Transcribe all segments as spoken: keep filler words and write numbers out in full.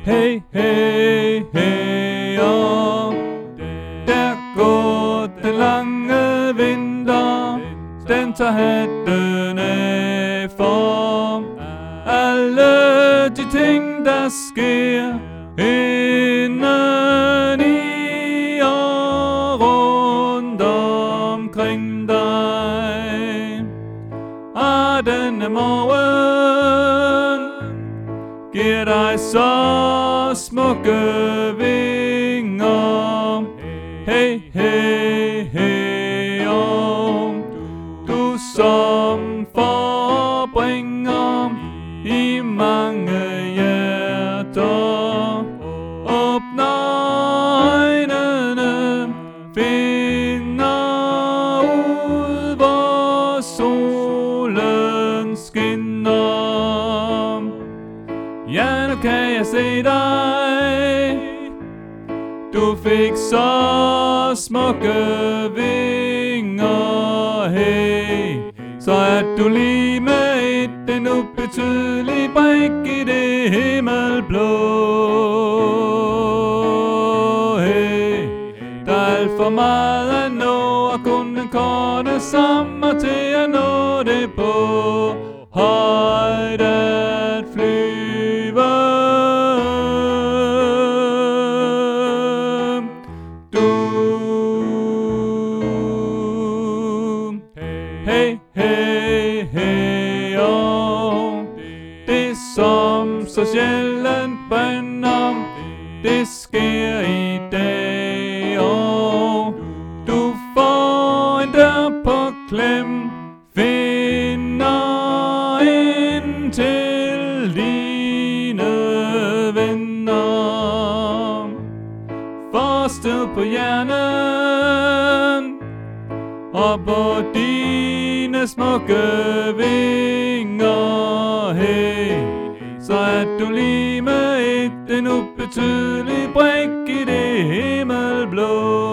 Hey, hey, hey, og der går den lange vinter, den tager hatten af for alle de ting, der sker inden i og rundt omkring dig. Og denne morgen giver dig så smukke vinger. Hey, hey, hey, og du som forbringer i mange hjerter. Åbner øjnene, finder ud, hvor solen skinner. Ja, nu kan jeg se dig. Du fik så smukke vinger, hey. Så er du lige med et en ubetydelig brik i det himmelblå, hey. Der er alt for meget at nå, og kun den korte sommer til at nå det på højt at flyve. Hey, hey, hey, og det som så sjældent brænder, det sker i dag, og du får en dør på klem, finder ind til dine venner. Forstød på hjernen og på dine smukke vinger, hey. Så er du lige med et en ubetydelig brik i det himmelblå,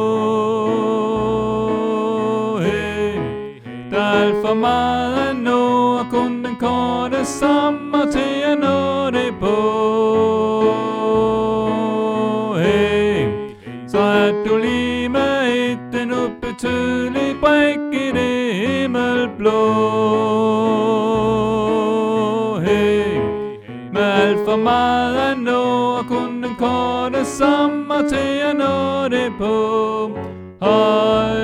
hey. Der er alt for meget at nå, og kun den korte sommer til at nå det på, hey. Så er du lige med et en ubetydelig brik i det himmelblå, hey. Med alt for meget at nå, og kun den korte sommer til at nå det på højt.